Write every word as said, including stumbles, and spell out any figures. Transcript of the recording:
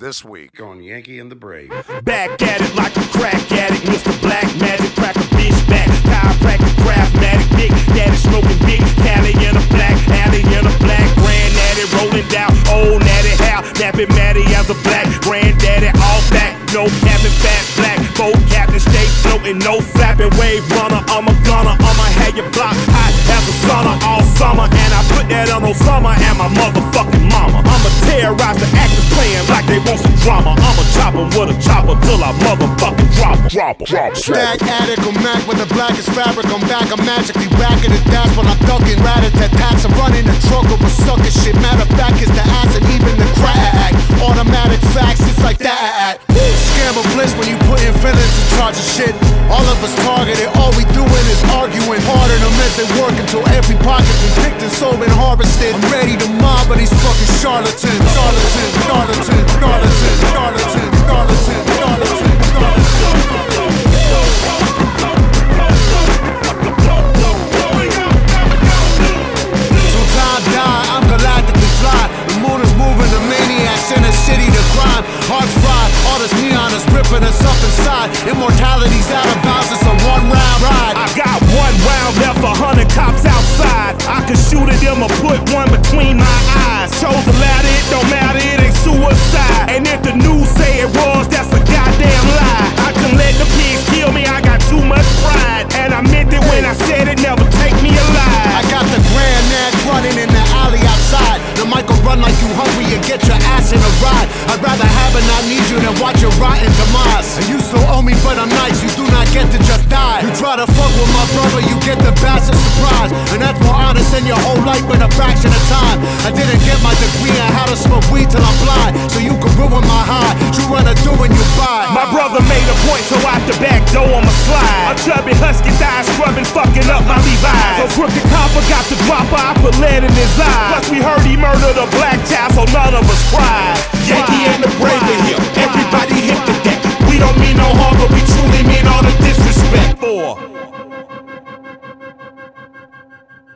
This week on Yankee and the Brave. Back at it like a crack addict, Mister Black Magic, crack a bitch back. Chiropractic, craftmatic, big daddy smoking big Cali in a black alley in a black granddaddy rolling down old natty how napping Matty as a black granddaddy all back, no capping fat black boat captain stay floating, no flapping wave runner. I'm a gunner, I'ma have your block hot as a sauna all summer, and I put that on Osama and my motherfucking mama. I'ma terrorize the actors playing like they want some drama. I'ma chop 'em with a chopper till I motherfucking drop 'em. Drop 'em. Drop 'em. Stack addict or Mac with the blackest fabric. I'm back, I'm magically racking it. That's when I'm ducking rat-a-tat-tats. I'm running a truck over sucker shit. Matter of fact, it's the ass and even the crack. Automatic facts, it's like that. Scam of bliss when you put in villains in charge of shit. All of us targeted, all we doing is arguing. Pardon them as they work until every pocket's been picked and sold and harvested. I'm ready to mob but these fucking charlatans. Charlatan, charlatan, charlatan, charlatan, charlatan, charlatan, charlatan. Till time die, I'm galactically fly. The moon is moving, the maniacs in the city to grind. Hearts fried, all this neon is ripping us up inside. Immortality's out of bounds, it's a one round ride. I got one round left, a hundred cops outside. I could shoot at them or put one between my eyes. Chose to ladder, it don't matter, it ain't suicide. And if the news say it was, that's a goddamn lie. I can let the pigs kill me, I got too much pride. And I meant it when I said it, never take me alive. I got the Grand Nag running in the alley outside. The mic will run like you hungry and get your ass in a ride. I'd rather have and not need you than watch your rotten demise. And you still owe me, but I'm nice, you do not get to just die. You try to fuck with my brother, you get the bastard surprise. And that's more honest than your whole life in a fraction of time. I didn't get my degree on how to smoke weed till I'm blind, so you can ruin my high. You wanna do when you buy. My brother made a point, so out the back door I'ma slide. A chubby husky thigh scrubbing, fucking up my Levi's. So crooked copper got the dropper, I put lead in his eye. Plus we heard he murdered a black child, so none of us cried. Yankee and the Brave are here, everybody hit the deck. We don't mean no harm, but we truly mean all the disrespect. For